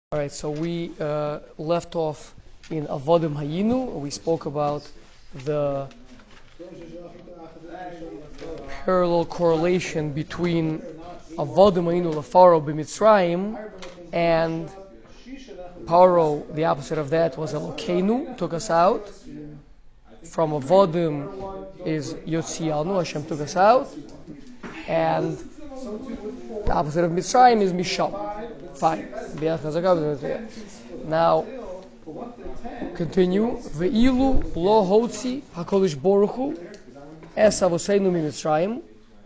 All right, so we left off in Avodim Hayinu. We spoke about the parallel correlation between Avodim Hayinu Lefaro b'Mitzrayim and Paro. The opposite of that was Elokeinu, took us out. From Avodim is Yotzianu, Hashem took us out. And the opposite of Mitzrayim is Misham. Fine. Now, continue. Ve'ilu lo hotzi HaKadosh Baruch Hu es avoseinu miMitzrayim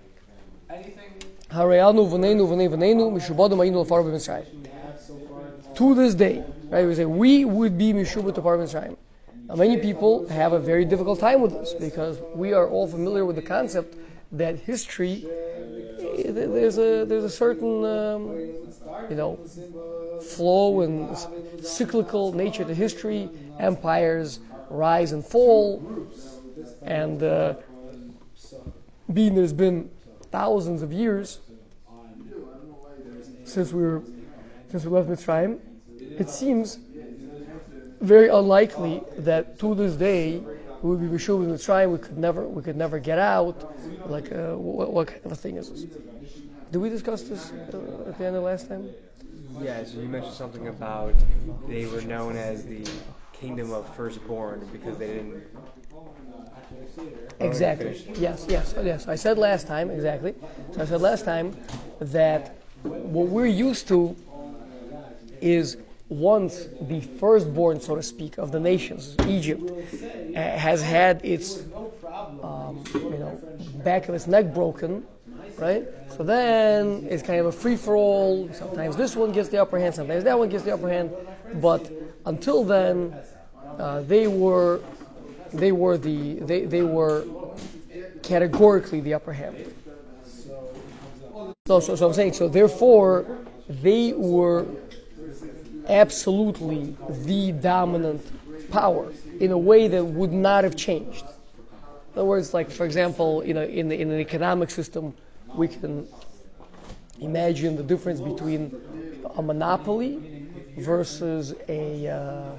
harayanu v'neinu mishubadam ayinu l'far b'Mitzrayim. To this day, right? We say we would be mishubad to par Mitzrayim. Now, many people have a very difficult time with this because we are all familiar with the concept that history, there's a certain flow and cyclical nature to history. Empires rise and fall, and being there's been thousands of years since we left Mitzrayim, it seems very unlikely that to this day we would be Meshuvah in Mitzrayim. We could never get out. Like what kind of a thing is this? Did we discuss this at the end of last time? Yeah, so you mentioned something about they were known as the kingdom of firstborn because they didn't. Exactly. Yes. I said last time, exactly. So I said last time that what we're used to is once the firstborn, so to speak, of the nations, Egypt, has had its, back of its neck broken, right? So then it's kind of a free-for-all. Sometimes this one gets the upper hand, sometimes that one gets the upper hand. But until then, they were categorically the upper hand. So I'm saying, so therefore, they were absolutely the dominant power in a way that would not have changed. In other words, like for example, in an economic system, we can imagine the difference between a monopoly versus a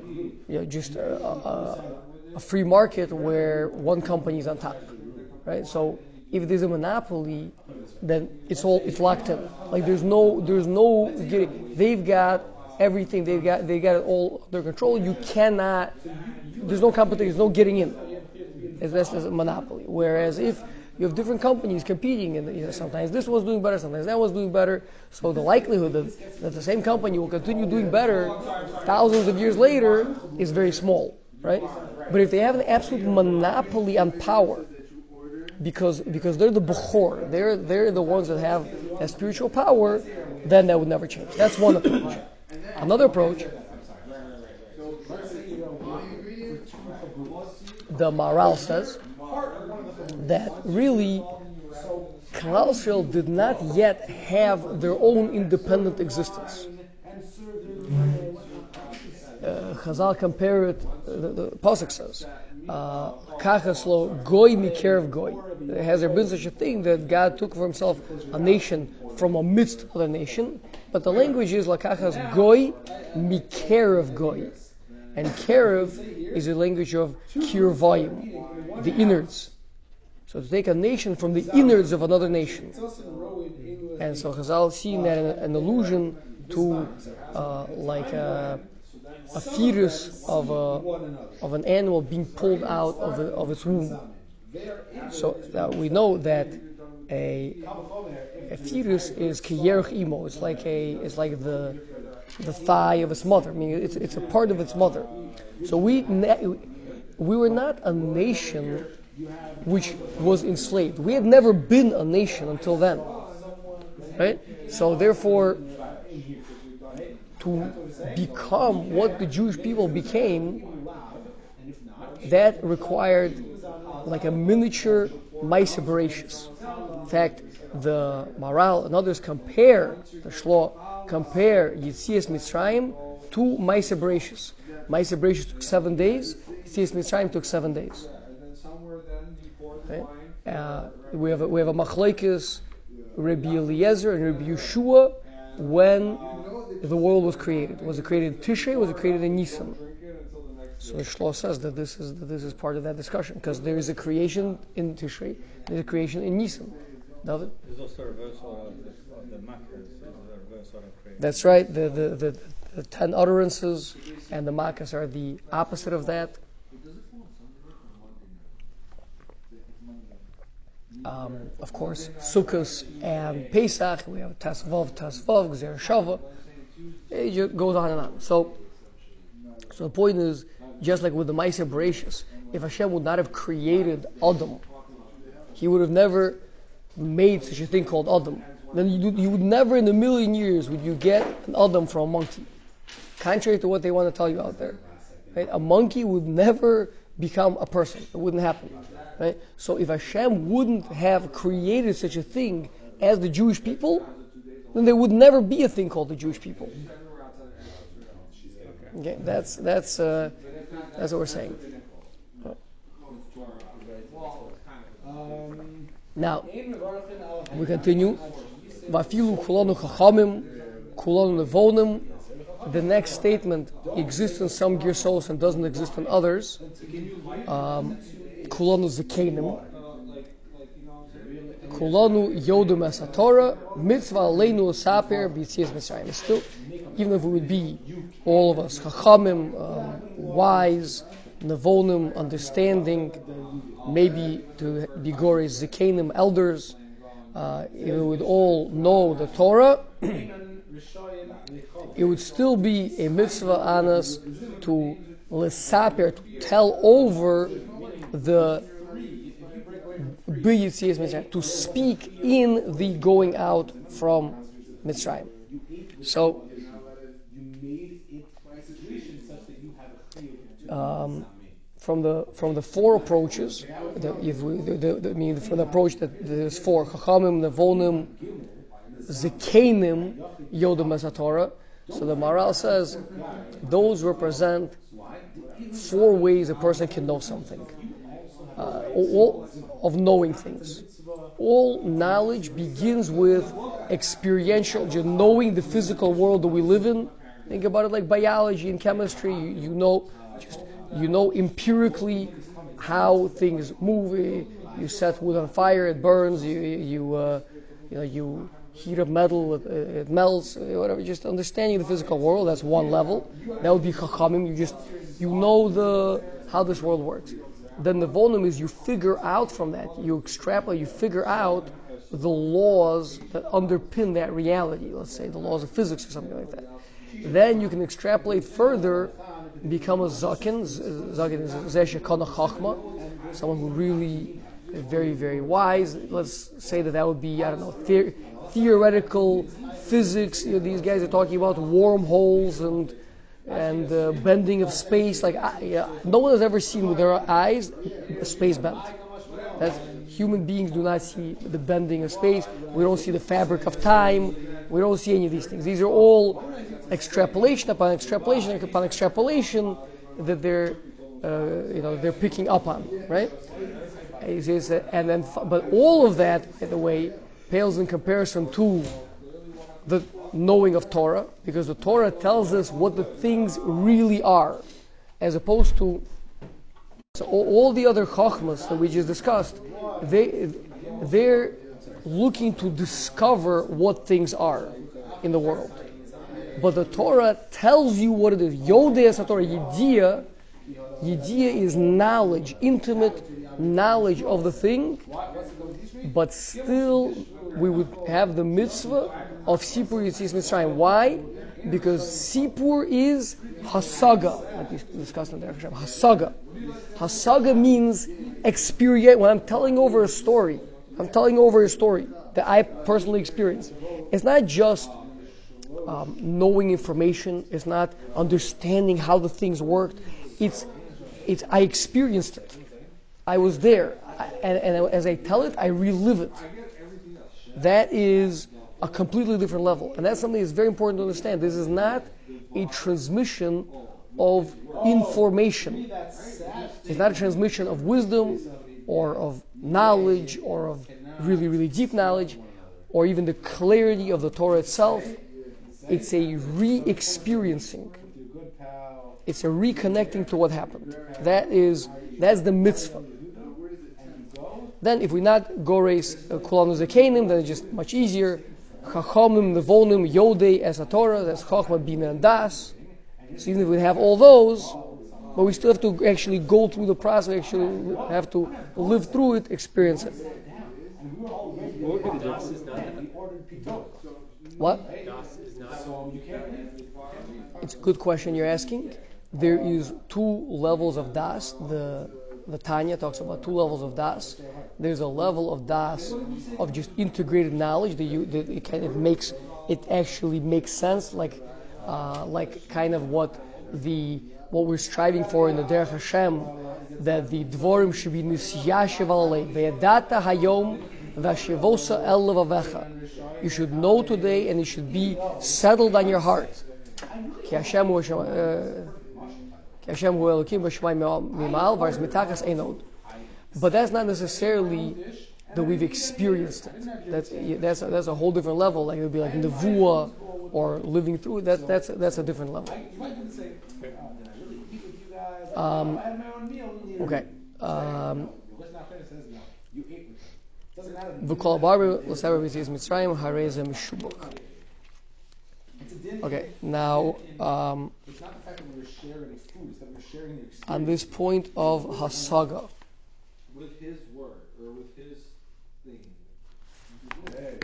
free market where one company is on top, right? So if there's a monopoly, then it's locked in. Like there's no getting. They've got everything. They got it all under control. You cannot. There's no competition. There's no getting in. That's a monopoly. Whereas if you have different companies competing, and sometimes this one's doing better, sometimes that one's doing better, so the likelihood that the same company will continue doing better thousands of years later is very small, right? But if they have an absolute monopoly on power, because they're the Bechor, they're the ones that have that spiritual power, then that would never change. That's one approach. Another approach, the Maharal says that really Klal Yisrael did not yet have their own independent existence. Chazal compare it, the Pasuk says, Kachaslo goy mikerev goy. Has there been such a thing that God took for himself a nation from amidst other nation? But the language is Lakachas goy mikerev goy. And kerev is a language of kirvayim, the innards. So to take a nation from the innards of another nation. And so Chazal see in that an allusion to a fetus of an animal being pulled out of its womb. So we know that a fetus is kiyerch imo. It's like the thigh of its mother. I mean, it's a part of its mother. So we were not a nation which was enslaved. We had never been a nation until then, right? So therefore, to become what the Jewish people became, that required like a miniature Maaseh Bereshis. In fact, the Maharal and others compare Yetzias Mitzrayim to Maaseh Bereshis. Maaseh Bereshis took 7 days. Yetzias Mitzrayim took 7 days. Okay? We have a machlokes, Rabbi Eliezer and Rabbi Yeshua, when the world was created. Was it created in Tishrei? Was it created in Nisan? So the Shlosh says that this is part of that discussion, because there is a creation in Tishrei, there's a creation in Nisan. David? There's also a reversal of the Makkos. There's a reversal of creation. That's right. The 10 utterances and the Makkos are the opposite of that. Of course, Sukkot and Pesach, we have Tasvav, Gzer Shava. It just goes on and on. So the point is, just like with the Ma'aser Bereshis, if Hashem would not have created Adam, He would have never made such a thing called Adam. Then you would never in a million years would you get an Adam from a monkey. Contrary to what they want to tell you out there. Right? A monkey would never become a person. It wouldn't happen. Right? So if Hashem wouldn't have created such a thing as the Jewish people, then there would never be a thing called the Jewish people. Okay, that's what we're saying. Now we continue. Vafilu kulanu chachamim, kulanu nevonim. The next statement exists in some girsos and doesn't exist in others. Kulanu zakenim, kulanu yodum es haTorah, mitzvah aleinu saper b'yitzias Mitzrayim. Still, even if it would be all of us, chachamim, wise, nevonim, understanding, maybe to be goris zakenim, elders, if we would all know the Torah, it would still be a mitzvah on us to lesaper, to tell over the b'yitzias Mitzrayim, to speak in the going out from Mitzrayim. So, from the four approaches, from the approach that there's four, Chachamim, Nevonim, Zekenim, Yodam es haTorah. So the Maharal says those represent four ways a person can know something, all of knowing things. All knowledge begins with experiential, just knowing the physical world that we live in. Think about it like biology and chemistry. You know empirically how things move. You set wood on fire, it burns. You heat up metal, it melts. Whatever. Just understanding the physical world. That's one level. That would be chachamim. You know how this world works. Then the volume is you figure out from that. You extrapolate. You figure out the laws that underpin that reality. Let's say the laws of physics or something like that. Then you can extrapolate further, become a zaken. Zaken is zeshekana chachma, someone who really is very, very wise. Let's say that would be, I don't know, theoretical physics. These guys are talking about wormholes and bending of space. No one has ever seen with their eyes a space bend. Human beings do not see the bending of space. We don't see the fabric of time. We don't see any of these things. These are all extrapolation upon extrapolation upon extrapolation that they're picking up on, right? But all of that, by the way, pales in comparison to the knowing of Torah, because the Torah tells us what the things really are, as opposed to all the other chachmas that we just discussed. They're looking to discover what things are in the world. But the Torah tells you what it is. Yodei es haTorah, Yediah is knowledge, intimate knowledge of the thing, but still we would have the mitzvah of Sipur Yitzias Mitzrayim. Why? Because Sipur is Hasaga, like we discussed in the Derech Hashem. Hasaga. Hasaga means experience. When I'm telling over a story that I personally experienced. It's not just knowing information. It's not understanding how the things worked. It's I experienced it. I was there, and as I tell it, I relive it. That is a completely different level, and that's something that's very important to understand. This is not a transmission of information. It's not a transmission of wisdom or of knowledge or of really, really deep knowledge or even the clarity of the Torah itself. it's a re-experiencing. It's a reconnecting to what happened. That's the mitzvah. Then if we not gores kulanu zekenim, then it's just much easier. Chachamim, nevonim, yodei, as a Torah, that's chachma, bina, and das. So even if we have all those, but we still have to actually go through the process. We actually have to live through it, experience it. What would be the difference? Is not What? Das is not. It's a good question you're asking. There is two levels of das. The Tanya talks about two levels of das. There's a level of das of just integrated knowledge it actually makes sense, like kind of what we're striving for in the Derech Hashem, that the dvorim should be nisyashev alei ve'yadata hayom v'ashevosa el levavecha. You should know today, and it should be settled on your heart. Ki Hashem hu Elokim v'shemayim mimal v'aretz mitachas ein od. But that's not necessarily that we've experienced it. That's a whole different level. Like it would be like nevuah or living through it. That's a different level. Okay. Okay, now it's not the fact that we're sharing food, it's that we're sharing the experience. On this point of hasaga, With his word, or with his thing. Hey.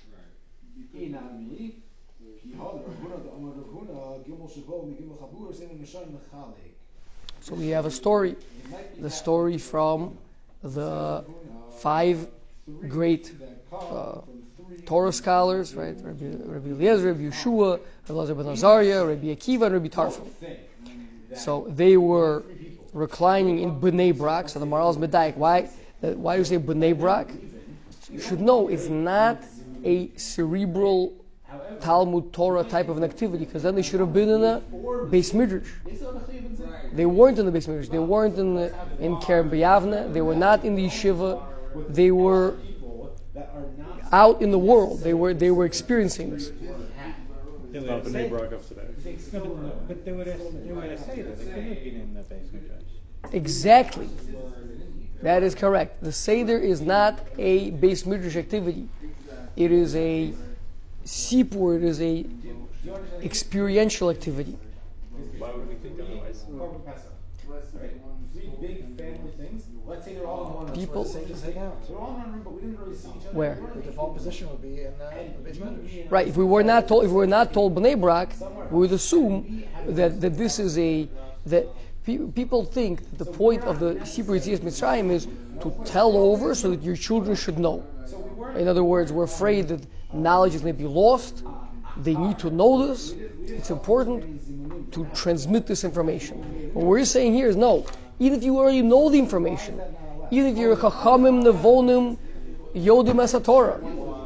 So we have a story, the story from the five great Torah scholars, right? Rabbi Eliezer, Rabbi Yeshua, Rabbi Elazar ben Azariah, Rabbi Akiva, and Rabbi Tarfon. So they were reclining in Bnei Brak. So the Maral is Medayik. Why do you say Bnei Brak? So you should know it's not a cerebral Talmud Torah type of an activity, because then they should have been in a Beis Midrash. They weren't in the Beis Midrash. They weren't in Kerem B'Yavne. They were not in the yeshiva. They were out in the world. They were experiencing this. But they would have said that. They couldn't have been in the Beis Midrash. Exactly. That is correct. The Seder is not a Beis Midrash activity. It is a sipur. It is a experiential activity. Why would we think otherwise? Three big family things. Let's say they're all in one People. room. They're all in one room, but we didn't really see each other. Where? The default position would be in the basement. Right. If we were not told Bnei Brak, we would assume that this is that people think that the point of the Sipur Yetzias Mitzrayim is to tell over so that your children should know. In other words, we're afraid that knowledge is going to be lost. They need to know this. It's important to transmit this information. What we're saying here is no. Even if you already know the information, even if you're a Chachamim, Nevonim, Yodim Esatorah,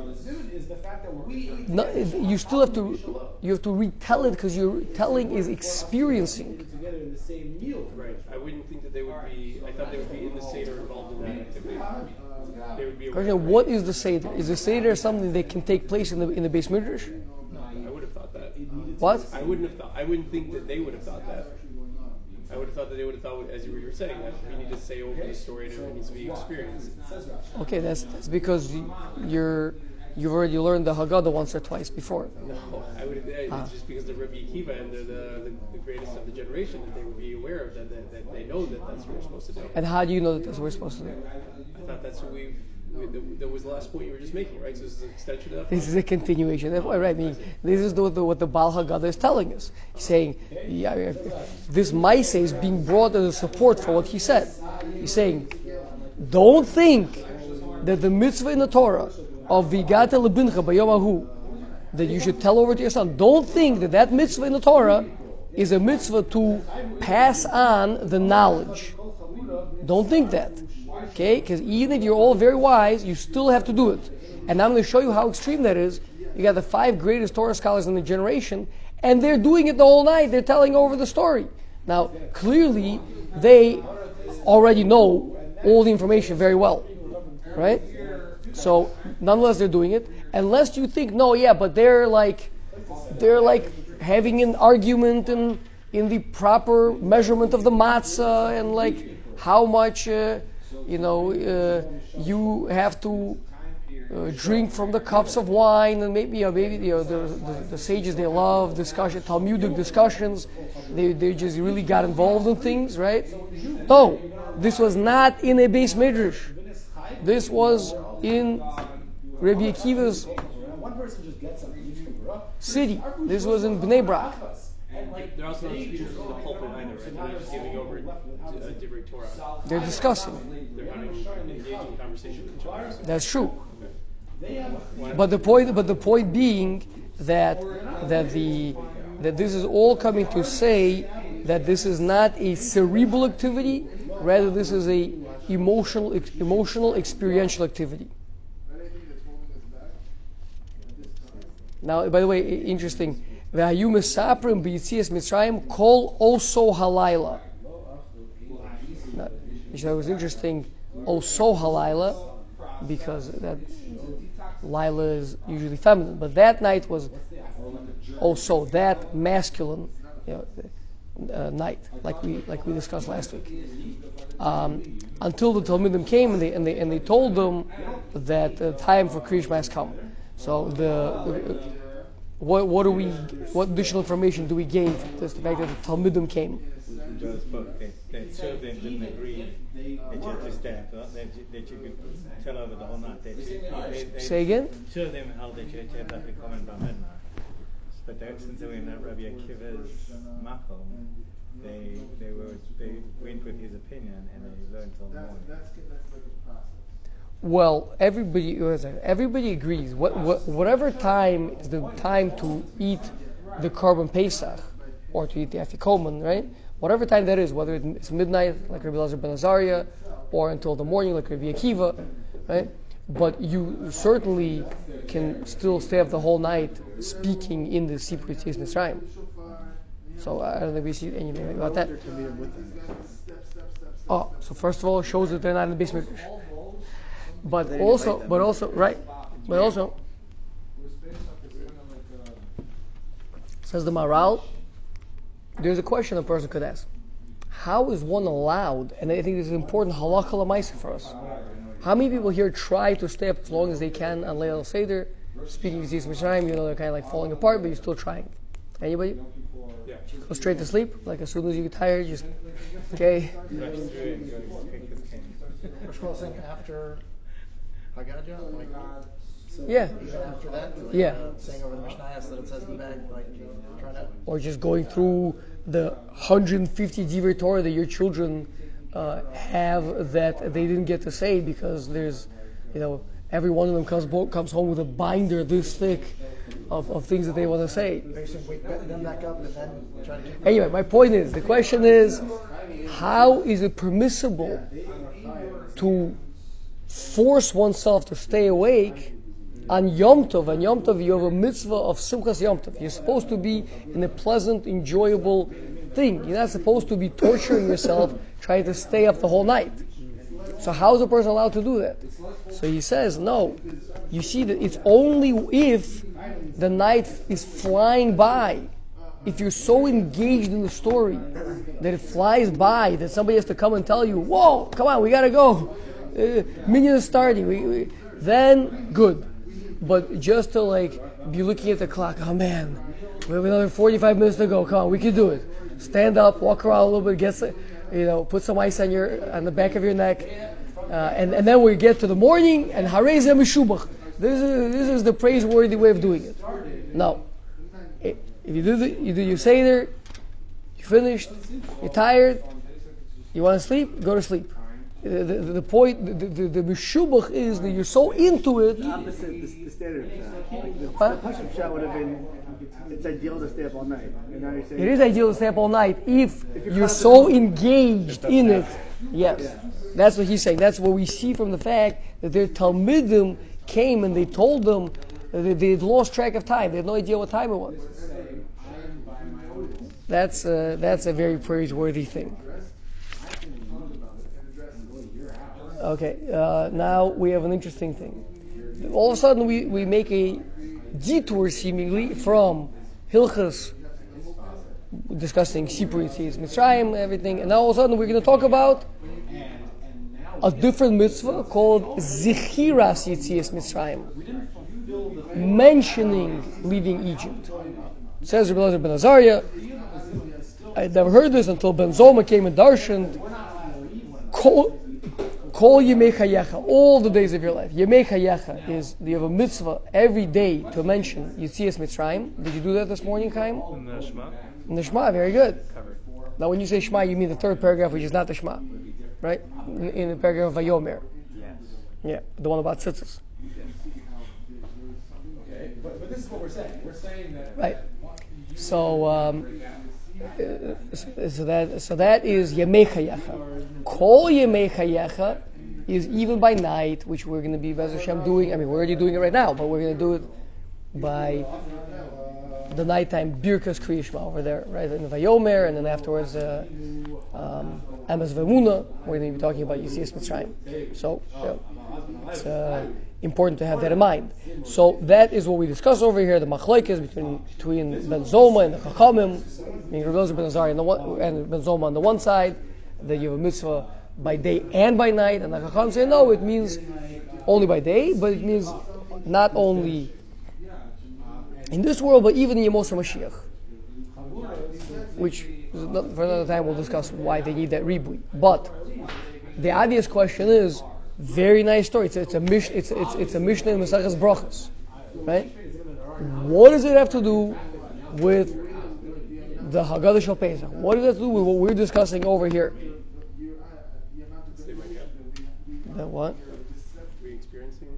you still have to retell it, because your telling is experiencing. Right. I wouldn't think that they would be. I thought they would be in the Seder involved in that activity. They would be. What is the Seder? Is the Seder something that can take place in the Beis Midrash? I would have thought that. What? I wouldn't think that they would have thought that. I would have thought that they would have thought, as you were saying, that we need to say over the story and it needs to be experienced. Okay, that's because you've already learned the Haggadah once or twice before. No, I would. It's just because they're Rabbi Akiva and they're the greatest of the generation, that they would be aware of that they know that that's what we're supposed to do. And how do you know that that's what we're supposed to do? I thought that's what that was the last point you were just making, right? So this is an extension of that. This is a continuation. That's why, right? I mean, this is what the Baal Haggadah is telling us. He's saying, this Maaseh is being brought as a support for what he said. He's saying, don't think that the mitzvah in the Torah of Vigata Lebincha Bayom Ahu, that you should tell over to your son. Don't think that mitzvah in the Torah is a mitzvah to pass on the knowledge. Don't think that. Okay? Because even if you're all very wise, you still have to do it. And I'm going to show you how extreme that is. You got the five greatest Torah scholars in the generation, and they're doing it the whole night. They're telling over the story. Now, clearly, they already know all the information very well. Right? So, nonetheless, they're doing it. Unless you think, but they're like they're like having an argument in the proper measurement of the matzah and like how much you have to drink from the cups of wine, and maybe the sages, they love discussion, Talmudic discussions. They just really got involved in things, right? No, this was not in a base midrash. This was in Rabbi Akiva's city. This was in Bnei Brak. They're also not teachers in the pulpit either, right? They're just giving over Divrei Torah. They're discussing. They're having engaging conversation with each other. That's true. But the point being that this is all coming to say that this is not a cerebral activity, rather this is a emotional experiential activity. Now, by the way, interesting. V'hayu mesaprim b'yitzias Mitzrayim kol oso halayla. Now, it was interesting, oso halayla, because that Lila is usually feminine, but that night was also that masculine night, like we discussed last week. Until the Talmudim came and they told them that the time for Kriyash has come. So what additional information do we gain from this? The fact that the Talmudim came. They two of them didn't agree that you had to stay up, that you could tell over the whole night. Say again? Two of them held that you had to have that comment by midnight. But since they were in Rabbi Akiva's makom, they went with his opinion and they learned till the morning. That's like a process. Well, everybody agrees. Whatever time is the time to eat the Korban Pesach or to eat the Afikoman, right? Whatever time that is, whether it's midnight like Rabbi Elazar ben Azariah or until the morning like Rabbi Akiva, right? But you certainly can still stay up the whole night speaking in the Sipur Yetzias Mitzrayim. So I don't think we see anything about that. Oh, so first of all, it shows that they're not in the basement. But also, says the Maral, there's a question a person could ask. How is one allowed, and I think this is important, halakha l'maaseh for us. How many people here try to stay up as long as they can on Leil Seder, speaking of Yetzias Mitzrayim, they're kind of like falling apart, but you're still trying? Anybody? Yeah. Go straight to sleep? Like as soon as you get tired, just, okay? We're closing after Haggadah, like, Yeah. even after that, like, Yeah. saying over the Mishnayos that it says in the bag, like, try to. Or just going through the 150 Divrei Torah that your children have that they didn't get to say because there's, every one of them comes home with a binder this thick of things that they want to say. Basically, wake them back up and then try to keep. Anyway, my point is, the question is, how is it permissible to force oneself to stay awake on Yom Tov? On Yom Tov, you have a mitzvah of Simchas Yom Tov. You're supposed to be in a pleasant, enjoyable thing. You're not supposed to be torturing yourself trying to stay up the whole night. So how is a person allowed to do that? So he says, no. You see that it's only if the night is flying by, if you're so engaged in the story that it flies by, that somebody has to come and tell you, whoa, come on, we gotta go. Minyan is starting. Then, good. But just to be looking at the clock, oh man, we have another 45 minutes to go. Come on, we can do it. Stand up, walk around a little bit, put some ice on the back of your neck, and then we get to the morning, and Harei Zeh Meshubach. This is the praiseworthy way of doing it. No. If you do your Seder, you're finished, you're tired, you want to sleep, go to sleep. The point, the Meshubach is that you're so into it. The opposite, the standard of that. The Pashup shot would have been, it's ideal to stay up all night. And now you're saying it is ideal to stay up all night if you're so engaged in it. Yes. Yeah. That's what he's saying. That's what we see from the fact that their Talmidim came and they told them that they had lost track of time. They had no idea what time it was. That's a very praiseworthy thing. Okay, now we have an interesting thing. All of a sudden we make a detour seemingly from Hilchas discussing Sipur Yetzias Mitzrayim, everything, and now all of a sudden we're going to talk about a different mitzvah called Zichiras Yetzias Mitzrayim, mentioning leaving Egypt. It says Rabbi Elazar ben Azariah, I had never heard this until Ben Zoma came and darshaned, Kol Yemei Chayecha, all the days of your life. Yemei Chayecha is, you have a mitzvah every day to mention Yetzias Mitzrayim. Did you do that this morning, Chaim? In the Shema? In the Shema, very good. Covered. Now when you say Shema, you mean the third paragraph, which is not the Shema, right? In the paragraph of Vayomer. Yes. Yeah, the one about tzitzis. Okay, but this is what we're saying. We're saying that. Right. So that is Yemei Chayecha. Kol Yemei Chayecha is even by night, which we're going to be Bez Hashem doing. I mean, we're already doing it right now, but we're going to do it by the nighttime Birkas Kriya Shema over there, right? In the Vayomer, and then afterwards Emes V'Emuna. We're going to be talking about Yetzias Mitzrayim. So it's important to have that in mind. So that is what we discuss over here. The machlokes between Ben Zoma and the Chachamim, meaning Rabbi Elazar ben Azariah and Ben Zoma on the one side, that you have a mitzvah by day and by night, and the Chacham say no, it means only by day, but it means not only in this world, but even in Yemos HaMashiach, which for another time we'll discuss why they need that ribui. But the obvious question is, very nice story. It's a Mishnah in Maseches Brachos, right? What does it have to do with the Haggadah Shel Pesach? What does it have to do with what we're discussing over here? That what? Re-experiencing?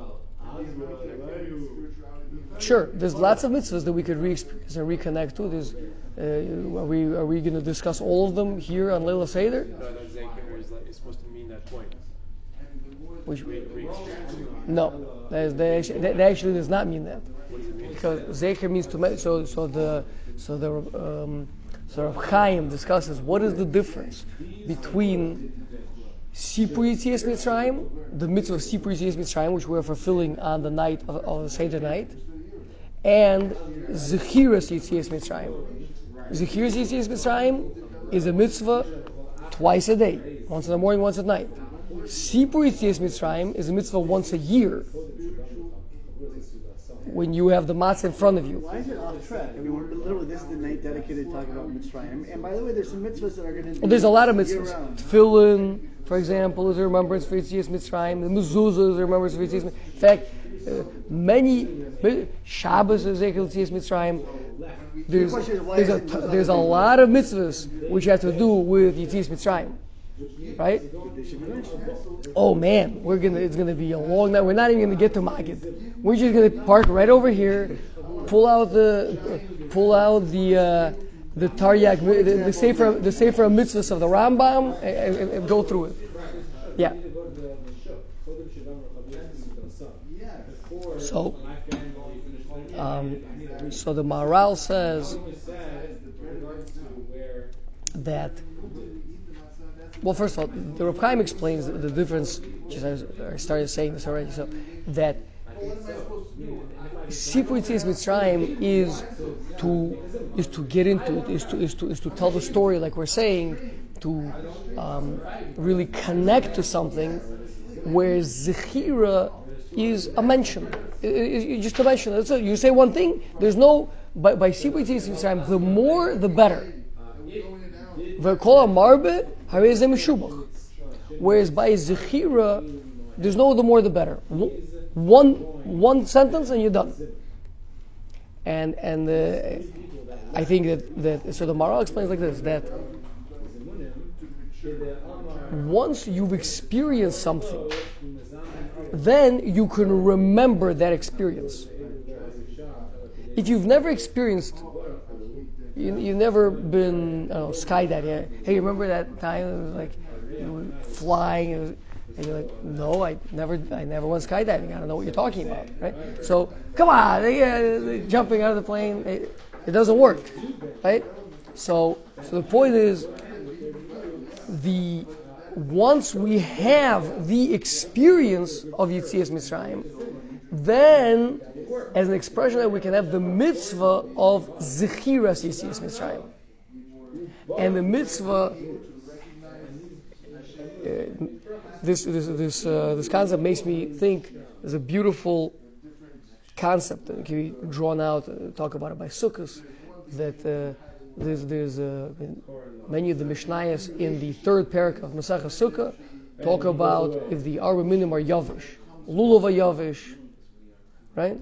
Sure, there's lots of mitzvahs that we could re-experience and reconnect to. Are we going to discuss all of them here on Leila Seder? No, that Zeker is supposed to mean that point. Which, Re-experiencing. no, that actually does not mean that. What does it mean? Because Zeker means to so Rav Chaim discusses what is the difference between Sipur Yetzias Mitzrayim, the mitzvah of Sipur Yetzias Mitzrayim, which we're fulfilling on the night of the Seder night, and Zechiras Yetzias Mitzrayim. Zechiras Yetzias Mitzrayim is a mitzvah twice a day, once in the morning, once at night. Sipur Yetzias Mitzrayim is a mitzvah once a year, when you have the matzah in front of you. Why is it off track? I mean, literally, this is the night dedicated to talking about Mitzrayim. And by the way, there's some mitzvahs that are going to be. Well, there's a lot of mitzvahs. year-round. Tefillin, for example, is a remembrance for Yetzias Mitzrayim. The mezuzah is a remembrance for Yetzias Mitzrayim. In fact, many Shabbos is Yetzias Mitzrayim. There's a lot of mitzvahs which have to do with Yetzias Mitzrayim, right? Oh man, it's gonna be a long night. We're not even gonna get to Magid. We're just gonna park right over here, pull out the Taryag, the Sefer Mitzvahs of the Rambam, and go through it. Yeah. So the Maharal says that. Well, first of all, the Rav Chaim explains the difference. I started saying this already. So that Sipur Yetzias Mitzrayim is to get into it, is to tell the story, like we're saying, to really connect to something, whereas Zechira is a mention. It's just a mention. That's it. You say one thing. There's no by Sipur Yetzias Mitzrayim. The more, the better. V'kol Marbe Harei Meshubach. Whereas by Zechira, there's no the more the better. One sentence and you're done. And I think that so the Maharal explains like this, that once you've experienced something, then you can remember that experience. If you've never experienced, you've never been skydiving. Hey, remember that time it was like you were flying and you're like, no, I never went skydiving. I don't know what you're talking about, right? So come on, jumping out of the plane, it doesn't work, right? So the point is, once we have the experience of Yetzias Mitzrayim, then as an expression that we can have the mitzvah of Zechiras Yetzias Mitzrayim. And the mitzvah, this concept makes me think there's a beautiful concept that can be drawn out, talk about it by Sukkos, that there's many of the Mishnayos in the third parak of Masechah Sukkah talk about if the Arba Minim are Yavish, Lulav Yavish, right?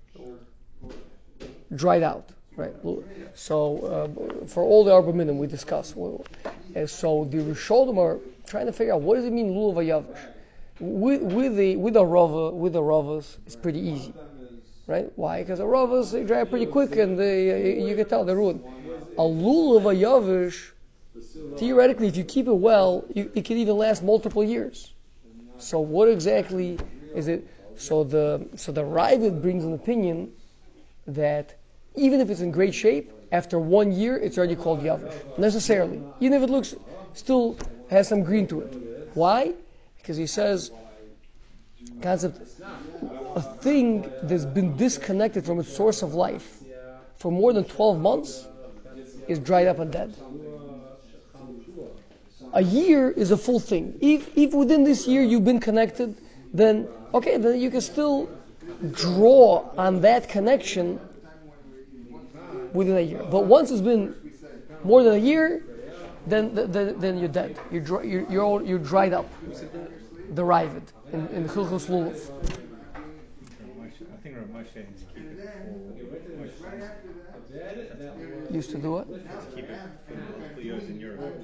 Dried out, right? So for all the Arba Minim we discuss, and so the Rishonim are trying to figure out what does it mean Lulav Yavish. With the Ravas, it's pretty easy, right? Why? Because the Ravas they dry pretty quick and you can tell they're ruined. A Lulav Yavish, theoretically, if you keep it well, it can even last multiple years. So what exactly is it? So the Ravid brings an opinion that even if it's in great shape, after 1 year, it's already called Yavish. Necessarily. Even if it looks, still has some green to it. Why? Because he says, concept, a thing that's been disconnected from its source of life for more than 12 months is dried up and dead. A year is a full thing. If within this year you've been connected, then okay, then you can still draw on that connection within a year. But once it's been more than a year, then you're dead. You're dried up. The Ravid in Chilchos Lulav. I think Rav Moshe used to keep it for Used to do what? keep it for years in Europe.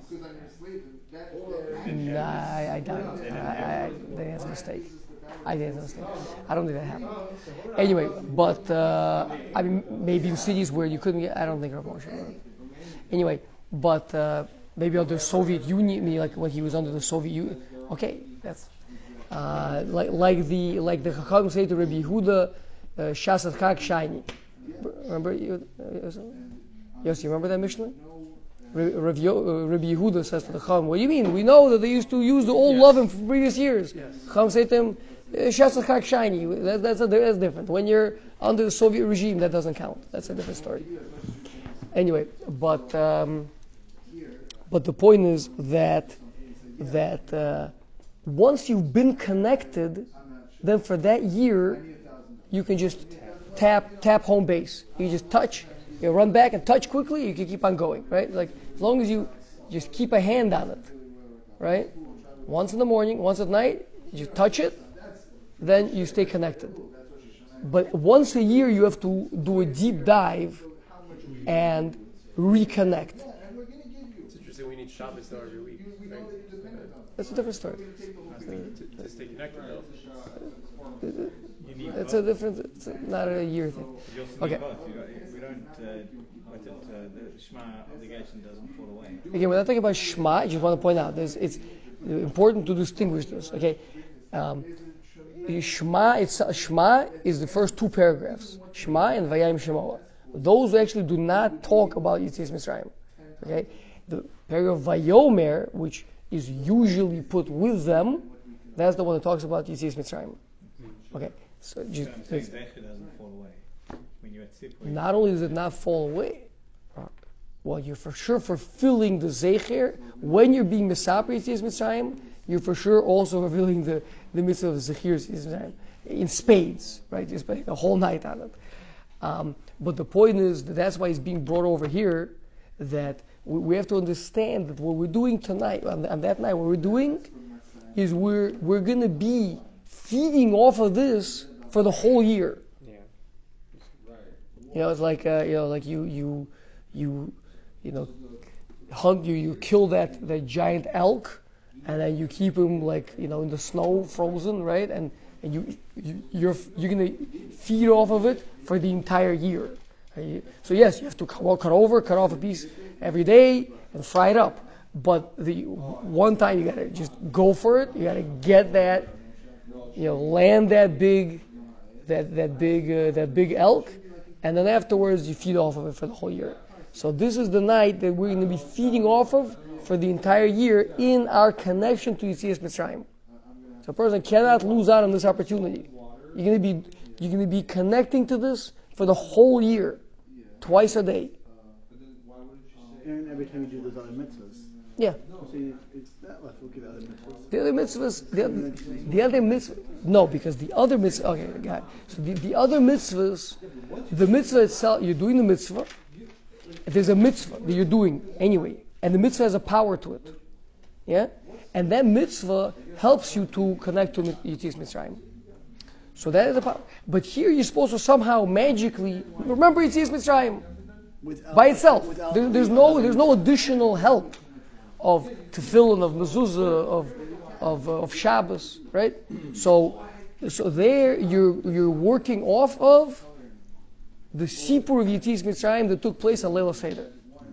Nah, I doubt it. I think that's a mistake. I don't think that happened. Anyway, but I mean, maybe in cities where you couldn't get, I don't think Rav Moshe. Anyway, but maybe under the Soviet Union, like when he was under the Soviet Union. Okay, that's like the Chacham say to Rabbi Yehuda, Shasat Chag Shiny. Remember, yes, you remember that Mishnah? Rabbi Yehuda says to the Chacham, "What do you mean? We know that they used to use the old lovin from previous years." Chacham say to him, "Shasat Chag Shiny. That's different. When you're under the Soviet regime, that doesn't count. That's a different story." Anyway, but the point is that once you've been connected, then for that year, you can just tap home base. You just touch, you run back and touch quickly, you can keep on going, right? Like, as long as you just keep a hand on it, right? Once in the morning, once at night, you touch it, then you stay connected. But once a year, you have to do a deep dive and reconnect. It's interesting, we need Shabbos though every week, right? That's a different story. To stay connected though. It's a different, it's not a year thing. You also Okay. need both. We don't, the Shema obligation doesn't fall away. Again, when I think about Shema, I just want to point out, it's important to distinguish this, okay? Shema is the first two paragraphs. Shema and Vayayim Shemoah. Those actually do not talk about Yetzias Mitzrayim. Okay? The paragraph Vayomer, which is usually put with them, that's the one that talks about Yetzias Mitzrayim. Okay? So just, I'm saying Zecher doesn't fall away. When you're at Sipur, not only does it not fall away, well, you're for sure fulfilling the Zecher. When you're being Mesaper Yetzias Mitzrayim, you're for sure also fulfilling the mitzvah of Zechir Yetzias Mitzrayim in spades, right? You're spending the whole night on it. But the point is that's why it's being brought over here, that we have to understand that what we're doing tonight, on that night, what we're doing is we're going to be feeding off of this for the whole year. Yeah. You know, it's like like you hunt, you kill that giant elk, and then you keep him like in the snow, frozen, right? And you're gonna feed off of it for the entire year. So yes, you have to cut off a piece every day and fry it up. But the one time you gotta just go for it. You gotta get that, land that big elk, and then afterwards you feed off of it for the whole year. So this is the night that we're going to be feeding off of for the entire year in our connection to Yetzias Mitzrayim. So a person cannot lose out on this opportunity. You're going to be you're going to be connecting to this for the whole year, twice a day. And every time you do those other mitzvahs. Yeah. So it's that left looking at other mitzvahs. The other mitzvahs, the other mitzvah, no, because the other mitzvah, okay, got it. So the other mitzvahs, the mitzvah itself, you're doing the mitzvah, there's a mitzvah that you're doing anyway, and the mitzvah has a power to it. Yeah? And that mitzvah helps you to connect to Yetzias Mitzrayim. So that is the power. But here you're supposed to somehow magically remember Yetzias Mitzrayim by itself. There's no additional help of tefillin, of mezuzah, of Shabbos, right? So there you're working off of the sipur of Yetzias Mitzrayim that took place on Leila Seder.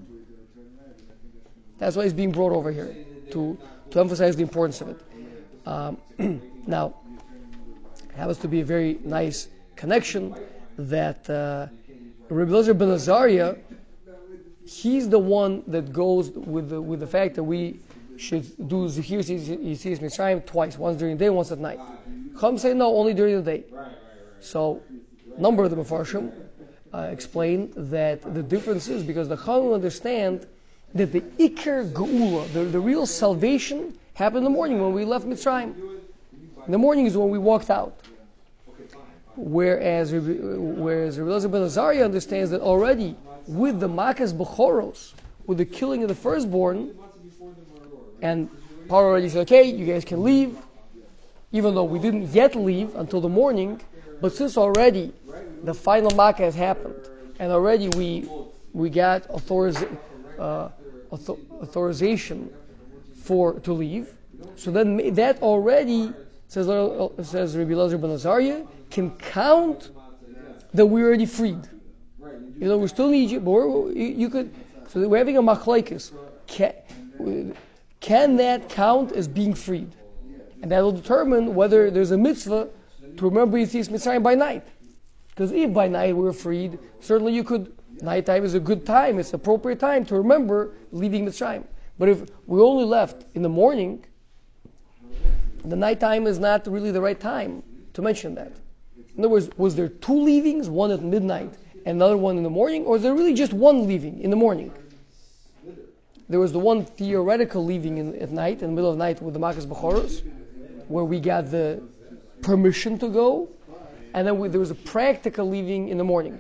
That's why it's being brought over here to emphasize the importance of it. Now, it happens to be a very nice connection that Rabbi Elazar ben Azariah, he's the one that goes with the fact that we should do Zechir Yetzias Mitzrayim twice, once during the day, once at night. Chum say no, only during the day. So, number of the Mefarshim explain that the difference is because the Chum understand that the Iker Geula, the real salvation, happened in the morning when we left Mitzrayim. In the morning is when we walked out. Whereas Rabbi Elazar ben Azariah understands that already with the Makas Bechoros, with the killing of the firstborn, and Paul already said, okay, you guys can leave, even though we didn't yet leave until the morning, but since already the final Makkah has happened, and already we got authorization to leave, so then that already, says Rabbi Elazar ben Azariah, can count that we're already freed. You know, we're still in Egypt, but so we're having a machlokes. Can that count as being freed? And that will determine whether there's a mitzvah to remember Yetzias Mitzrayim by night. Because if by night we're freed, certainly you could. Nighttime is a good time; it's an appropriate time to remember leaving Mitzrayim. But if we only left in the morning, the nighttime is not really the right time to mention that. In other words, was there two leavings, one at midnight and another one in the morning, or is there really just one leaving in the morning? There was the one theoretical leaving at night, in the middle of the night with the Makas Bechoros, where we got the permission to go, and then there was a practical leaving in the morning.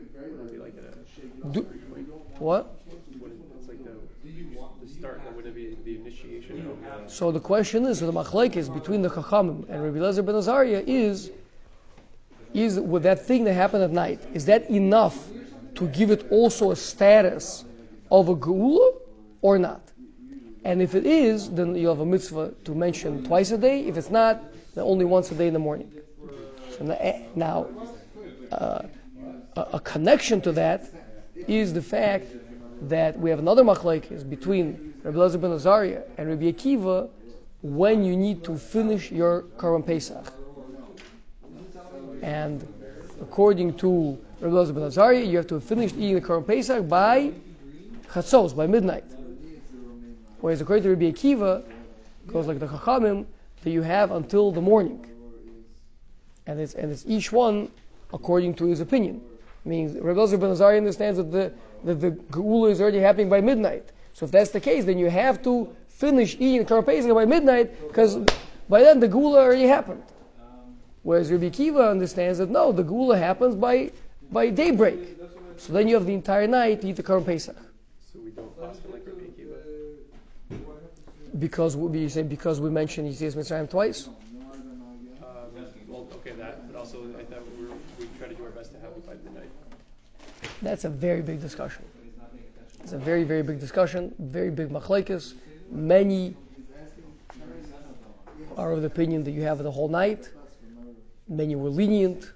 What? It's like the start, that would be the initiation of So the question is, so the machlokes between the Chachamim and Rabbi Elazar ben Azariah is with that thing that happened at night, is that enough to give it also a status of a geula or not? And if it is, then you have a mitzvah to mention twice a day. If it's not, then only once a day in the morning. So now, a connection to that is the fact that we have another machlokes between Rabbi Elazar ben Azariah and Rabbi Akiva when you need to finish your Korban Pesach. And according to Rabbi Elazar ben Azariah, you have to have finished eating the Korban Pesach by Chatzos, by midnight. Whereas according to Rabbi Akiva, it goes like the Chachamim, that you have until the morning. And it's each one according to his opinion. Means Rabbi Elazar ben Azariah understands that the Geula is already happening by midnight. So if that's the case, then you have to finish eating the Korban Pesach by midnight, because by then the Geula already happened. Whereas Rabbi Akiva understands that no, the Geula happens by daybreak. So then you have the entire night to eat the Korban Pesach. So we don't pass it like Rabbi Akiva. Because we mentioned Yetzias Mitzrayim twice. Well, okay, that. But also, I thought we try to do our best to have it by midnight. That's a very big discussion. It's a very, very big discussion. Very big machlokes. Many are of the opinion that you have the whole night. Many were lenient.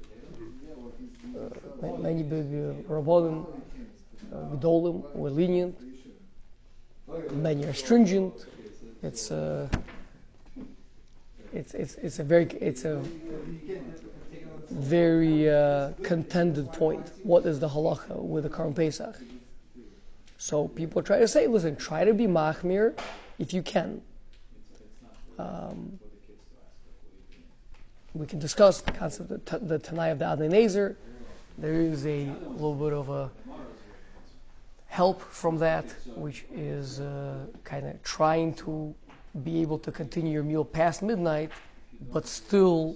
Many big Rabbanim, Gedolim were lenient. Many are stringent. It's a very contended point. What is the halacha with the Korban Pesach? So people try to say, listen, try to be machmir if you can. we can discuss the concept of the Tanai of the Adnei Nezer. There is a little bit of a help from that, which is kind of trying to be able to continue your meal past midnight, but still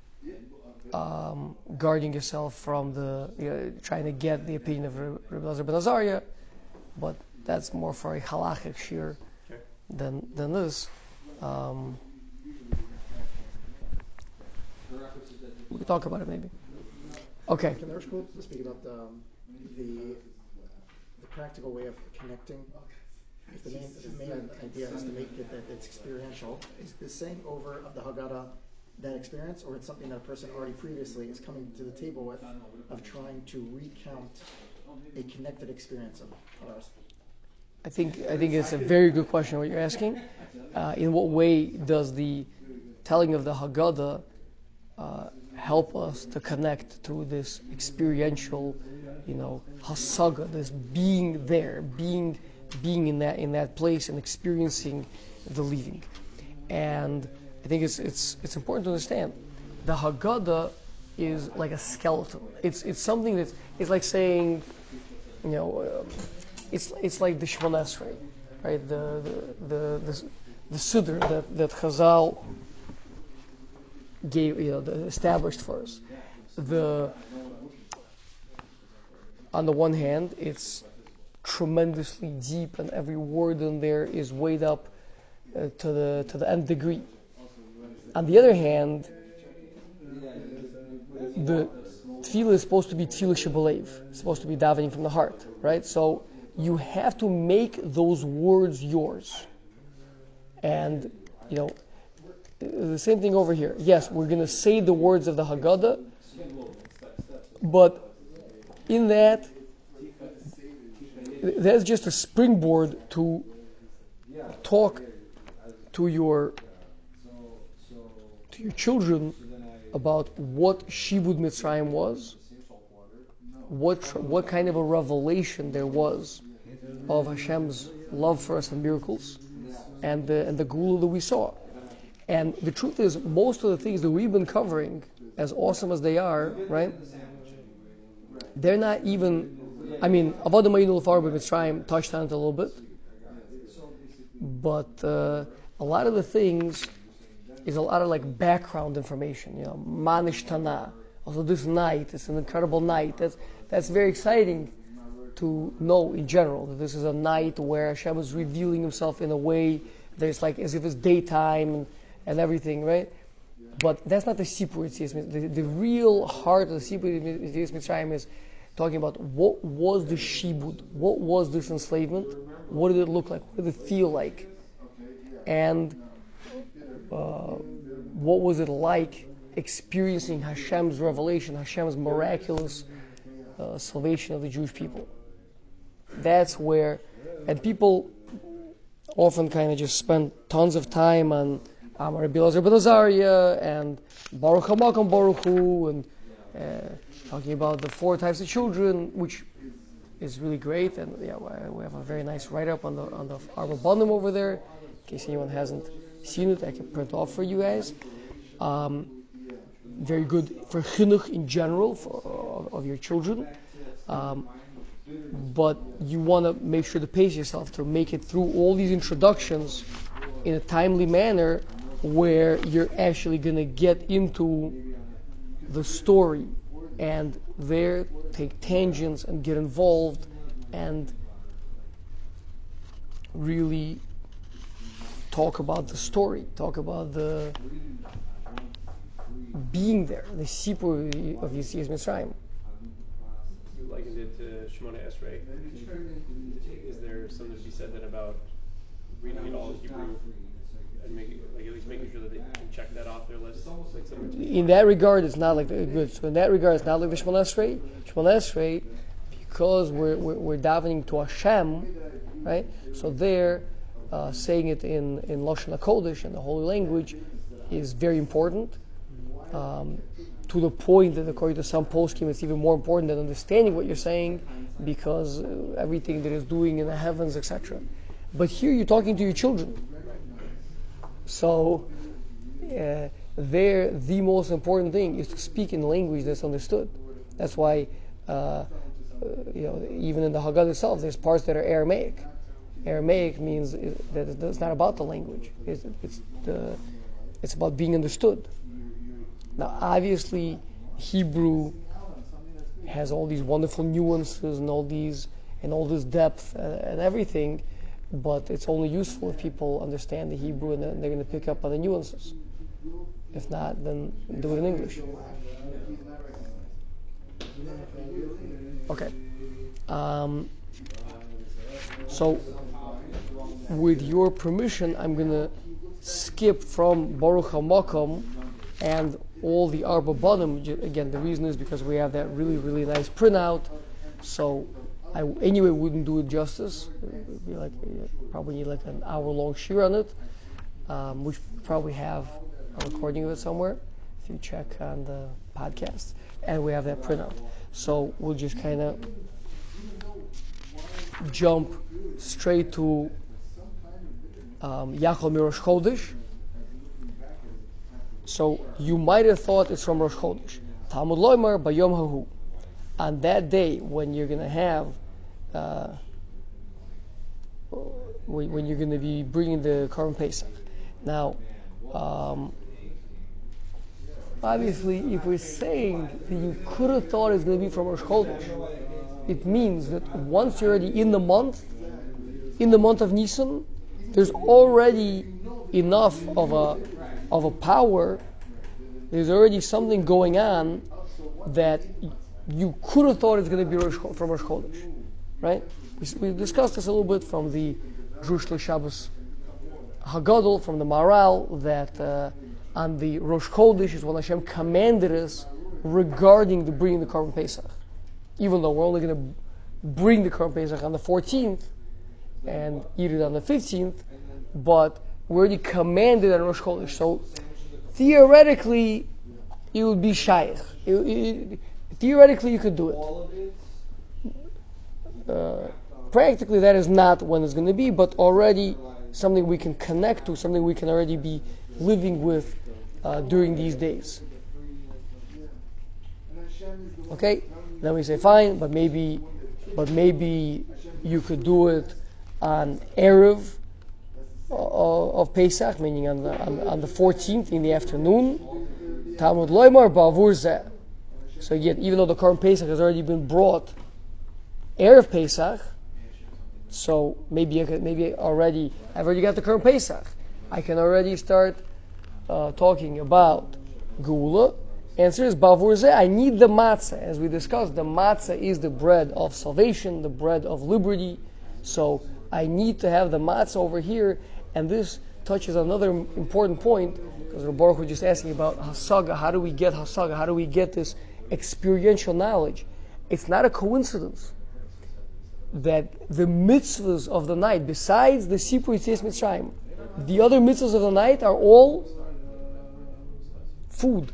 guarding yourself from trying to get the opinion of Rabbi Elazar ben Azariah, but that's more for a halachic shir than this. We can talk about it maybe. Okay. Can the Rosh Hashanah speak about the practical way of connecting? If the main idea is to make it that it's experiential, is the saying over of the Haggadah that experience, or it's something that a person already previously is coming to the table with, of trying to recount a connected experience of ours? I think it's a very good question what you're asking. In what way does the telling of the Haggadah help us to connect to this experiential, hasaga, this being there, being in that place and experiencing the leaving? And I think it's important to understand the Haggadah is like a skeleton. It's something that it's like saying, it's like the Shemona Esrei, right? The Siddur that Chazal gave, established for us. On the one hand, it's tremendously deep, and every word in there is weighed up to the nth degree. On the other hand, the tefillah is supposed to be tefillah shebelev. It's supposed to be davening from the heart, right? So you have to make those words yours. And, the same thing over here. Yes, we're going to say the words of the Haggadah, but in that's just a springboard to talk to your children about what Shibud Mitzrayim was, what kind of a revelation there was of Hashem's love for us and miracles, and the Gula that we saw. And the truth is, most of the things that we've been covering, as awesome as they are, right, they're not even, Avodah Ma'inu L'Far B'Mitzrayim touched on it a little bit, but a lot of the things is a lot of like background information, Manish Tana. Also this night, it's an incredible night. That's very exciting to know in general, that this is a night where Hashem is revealing himself in a way that it's like as if it's daytime and everything, right? But that's not the Sipur Yetzias Mitzrayim. The real heart of the Sipur Yetzias Mitzrayim is talking about what was the Shibud, what was this enslavement, what did it look like, what did it feel like, and what was it like experiencing Hashem's revelation, Hashem's miraculous salvation of the Jewish people. That's where, and people often kind of just spend tons of time on Rabbi Elazar ben Azariah and Baruch HaMakom Baruch Hu, and talking about the 4 types of children, which is really great. And we have a very nice write-up on the Arba Banim over there. In case anyone hasn't seen it, I can print off for you guys. Very good for chinuch in general of your children. But you want to make sure to pace yourself to make it through all these introductions in a timely manner, where you're actually going to get into the story and there take tangents and get involved and really talk about the story, talk about the being there, the sipur of Yetzias Mitzrayim. You likened it to Shemona Esrei. Is there something to be said then about reading it all in Hebrew and at least making sure that they can check that off their list? In that regard, it's not like good. So in that regard, it's not like the Shemona Esrei. Shemona Esrei, because we're davening to Hashem, right? So there, saying it in Lashon HaKodesh, in the holy language, is very important. To the point that, according to some poskim, it's even more important than understanding what you're saying, because everything that is doing in the heavens, etc. But here you're talking to your children, so there the most important thing is to speak in a language that's understood. That's why, even in the Haggadah itself, there's parts that are Aramaic. Aramaic means that it's not about the language. It's about being understood. Now, obviously, Hebrew has all these wonderful nuances and all this depth and everything, but it's only useful if people understand the Hebrew and they're going to pick up on the nuances. If not, then do it in English. Okay. So, with your permission, I'm going to skip from Baruch HaMakom and all the Arba Banim. Again, the reason is because we have that really, really nice printout. So, I anyway wouldn't do it justice. It would be probably need like an hour-long shir on it, which probably have a recording of it somewhere if you check on the podcast. And we have that printout. So we'll just kind of jump straight to Yachol Rosh Chodesh. So you might have thought it's from Rosh Chodesh. Talmud Loimar Bayom Hahu. On that day when you're going to have, when you're going to be bringing the Korban Pesach. Now, obviously, if we're saying that you could have thought it's going to be from Rosh Chodesh, it means that once you're already in the month of Nisan, there's already enough of a power. There's already something going on that you could have thought it's going to be from Rosh Chodesh, right? We discussed this a little bit from the Drush L'Shabbos Haggadol, from the Maral, that on the Rosh Chodesh is when Hashem commanded us regarding the bringing the Korban Pesach. Even though we're only going to bring the Korban Pesach on the 14th and eat it on the 15th, but we're already commanded on Rosh Chodesh. So theoretically, it would be shaykh. Theoretically, you could do it. Practically, that is not when it's going to be, but already something we can connect to, something we can already be living with during these days. Okay, then we say fine, but maybe you could do it on Erev of Pesach, meaning on the 14th in the afternoon. Talmud Loimar Ba'avur Zeh. So yet, even though the Korban Pesach has already been brought Erev Pesach, so maybe I've already got the Korban Pesach. I can already start talking about Geula. Answer is Ba'avur Zeh. I need the matzah. As we discussed, the matzah is the bread of salvation, the bread of liberty. So I need to have the matzah over here, and this touches another important point, because Rabbi Baruch was just asking about Hasaga. How do we get Hasaga? How do we get this experiential knowledge? It's not a coincidence that the mitzvahs of the night, besides the Sipur Yitzias Mitzrayim, the other mitzvahs of the night are all food.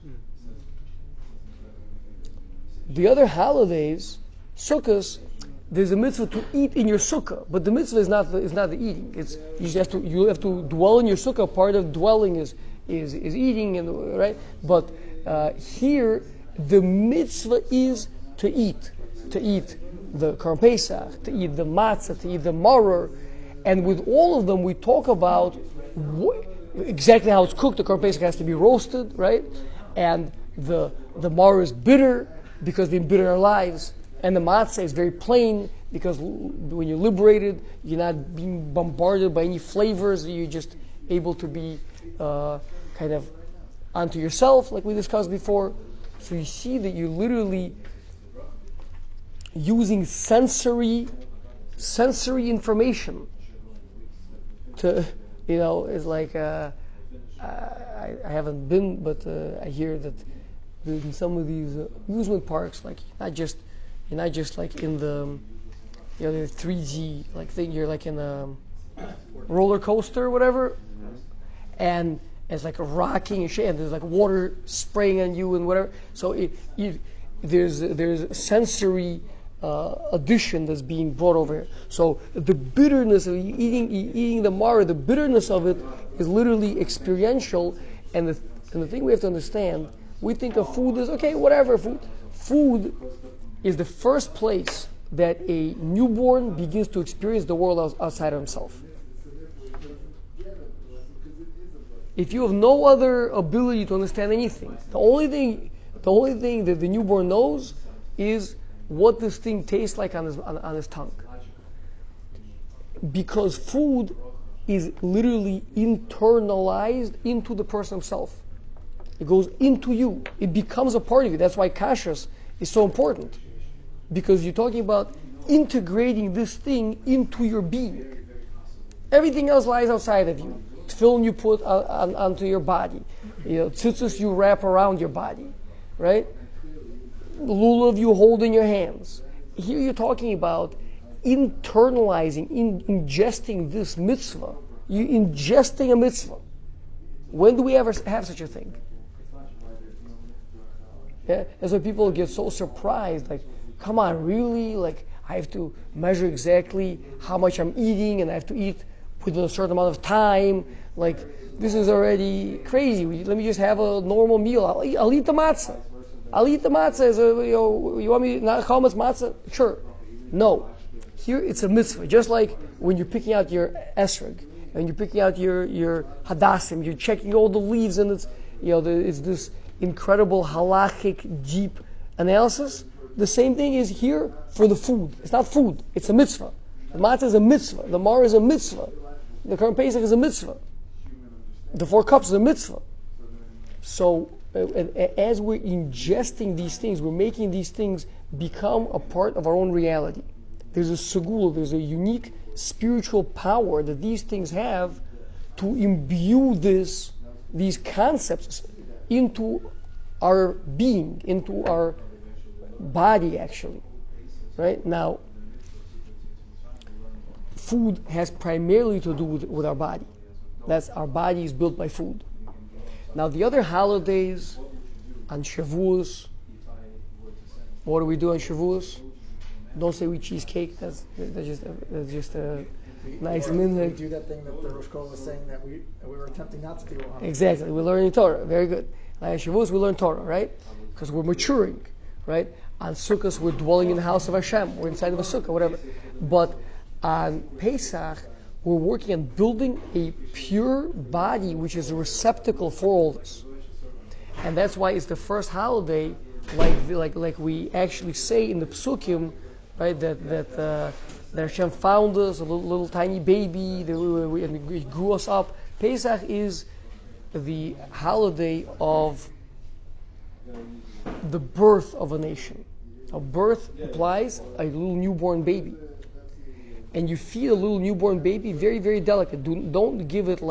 The other holidays, Sukkot, there's a mitzvah to eat in your sukkah, but the mitzvah is not the eating. It's you have to dwell in your sukkah. Part of dwelling is eating, and right. But here the mitzvah is to eat the Korban Pesach, to eat the matzah, to eat the maror, and with all of them we talk about exactly how it's cooked. The Korban Pesach has to be roasted, right? And the maror is bitter because we've been bitter in our lives. And the matzah is very plain because when you're liberated, you're not being bombarded by any flavors. You're just able to be kind of onto yourself, like we discussed before. So you see that you're literally using sensory information to, it's like I haven't been, but I hear that in some of these amusement parks, like you're not just like in the the 3D like thing. You're like in a roller coaster or whatever, and it's like a rocking and shit. And there's like water spraying on you and whatever. So there's sensory addition that's being brought over here. So the bitterness of eating the maror, the bitterness of it is literally experiential, and And the thing we have to understand, we think of food as, okay, whatever, food. Food is the first place that a newborn begins to experience the world outside of himself. If you have no other ability to understand anything, the only thing that the newborn knows is what this thing tastes like on his tongue. Because food is literally internalized into the person himself. It goes into you. It becomes a part of you. That's why kashrus is so important. Because you're talking about integrating this thing into your being. Everything else lies outside of you. Tefillin you put onto your body. Tzitzis you wrap around your body. Right? Lulav you hold in your hands. Here you're talking about internalizing, ingesting this mitzvah. You're ingesting a mitzvah. When do we ever have such a thing? Yeah? That's why people get so surprised. Like, come on, really? Like, I have to measure exactly how much I'm eating, and I have to eat within a certain amount of time. Like, this is already crazy. Let me just have a normal meal. I'll eat the matzah. I'll eat the matzah. You want me not chametz matzah? Sure. No. Here it's a mitzvah. Just like when you're picking out your esrog, and you're picking out your hadassim, you're checking all the leaves, and it's this incredible halachic deep analysis. The same thing is here for the food. It's not food. It's a mitzvah. The matzah is a mitzvah. The mar is a mitzvah. The current Pesach is a mitzvah. The 4 cups is a mitzvah. So as we're ingesting these things, we're making these things become a part of our own reality. There's a segula, there's a unique spiritual power that these things have to imbue these concepts into our being, into our body actually. Right? Now, food has primarily to do with our body. That's our body is built by food. Now the other holidays, on Shavuos, what do we do on Shavuos? Don't say we cheesecake. That's just a nice minhag. We do that thing that the Rosh Kol was saying that we were attempting not to do. Exactly. We're learning Torah. Very good. On Shavuos we learn Torah, right? Because we're maturing, right? On Sukkot we're dwelling in the house of Hashem. We're inside of a sukkah, whatever. But on Pesach we're working on building a pure body which is a receptacle for all this. And that's why it's the first holiday, like we actually say in the Psukim, right? That Hashem found us, a little tiny baby, and He grew us up. Pesach is the holiday of the birth of a nation. A birth implies a little newborn baby. And you feed a little newborn baby very, very delicate. Don't give it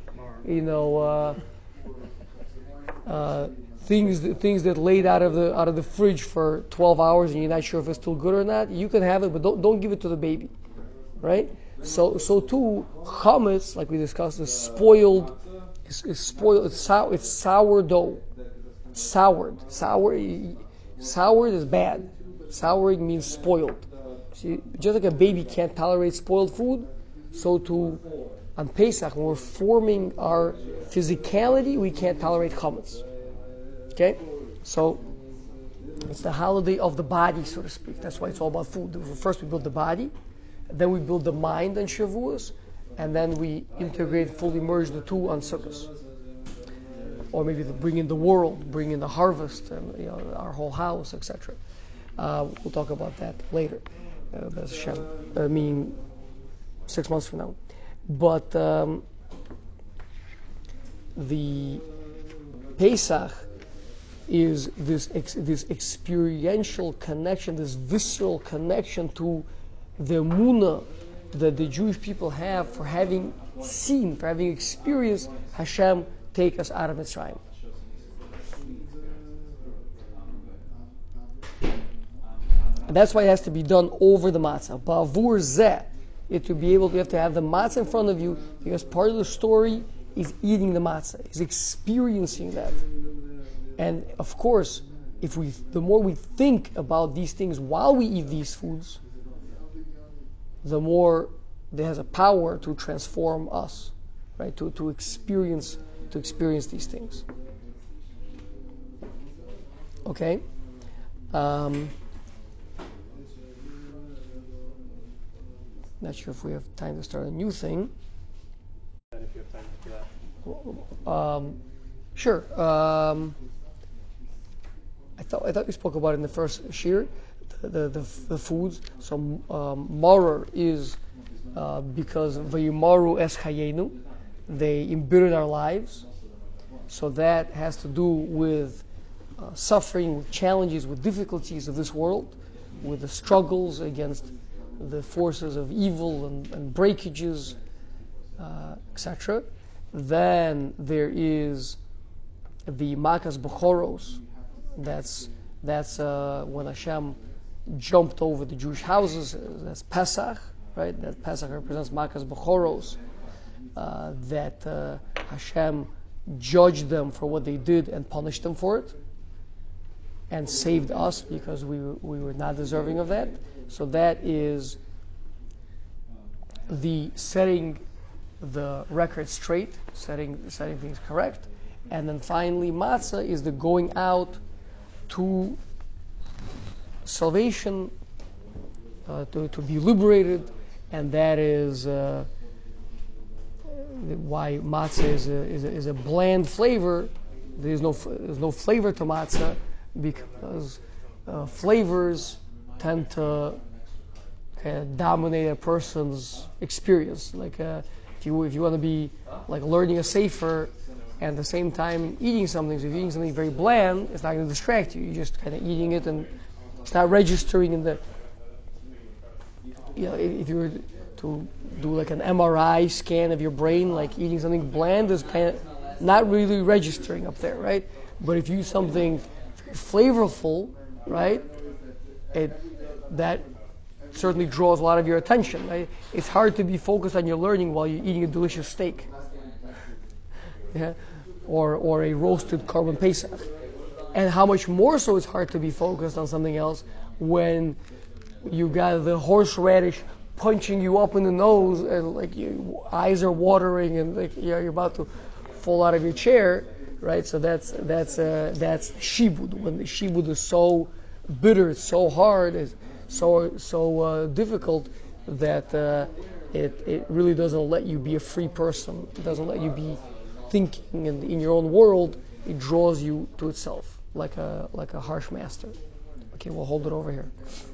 things that laid out of the fridge for 12 hours and you're not sure if it's still good or not. You can have it, but don't give it to the baby, right? So too, chametz, like we discussed, is spoiled. It's spoiled. It's sourdough. Soured. Soured is bad. Souring means spoiled. See, just like a baby can't tolerate spoiled food, so too on Pesach, when we're forming our physicality, we can't tolerate chametz. Okay? So it's the holiday of the body, so to speak. That's why it's all about food. First we build the body, then we build the mind on Shavuos, and then we integrate, fully merge the two on Sukkot. Or maybe bring in the world, bring in the harvest, and our whole house, etc. We'll talk about that later. I mean, 6 months from now. But the Pesach is this experiential connection, this visceral connection to the emunah that the Jewish people have for having seen, for having experienced Hashem take us out of Mitzrayim. And that's why it has to be done over the matzah. Ba'avur zeh, you have to have the matzah in front of you, because part of the story is eating the matzah, is experiencing that. And of course, the more we think about these things while we eat these foods, the more it has a power to transform us, right? To experience these things. Okay. Um, Not sure if we have time to start a new thing. And if you have time for that. Sure. I thought we spoke about it in the first shir, the foods. So maror is because vayumaru es chayenu, they embittered our lives. So that has to do with suffering, with challenges, with difficulties of this world, with the struggles against the forces of evil and breakages, etc. Then there is the Makas Bechoros. That's when Hashem jumped over the Jewish houses. That's Pesach, right? That Pesach represents Makas Bechoros. That Hashem judged them for what they did and punished them for it, and saved us because we were not deserving of that. So that is the setting the record straight, setting things correct. And then finally, matzah is the going out to salvation, to be liberated, and that is why matzah is a bland flavor. There's no flavor to matzah because flavors tend to dominate a person's experience. Like if you want to be like learning a sefer and at the same time eating something. So if you're eating something very bland, it's not going to distract you. You're just kind of eating it and it's not registering in the. If you were to do like an MRI scan of your brain, like eating something bland is kind of not really registering up there, right? But if you eat something flavorful, right, that certainly draws a lot of your attention, right? It's hard to be focused on your learning while you're eating a delicious steak, yeah, or a roasted korban pesach. And how much more so it's hard to be focused on something else when you got the horseradish punching you up in the nose and like your eyes are watering and like you're about to fall out of your chair, right? So that's shibud. When the shibud is so bitter, it's so hard, it's so difficult that it really doesn't let you be a free person. It doesn't let you be thinking in your own world. It draws you to itself like a harsh master. Okay, we'll hold it over here.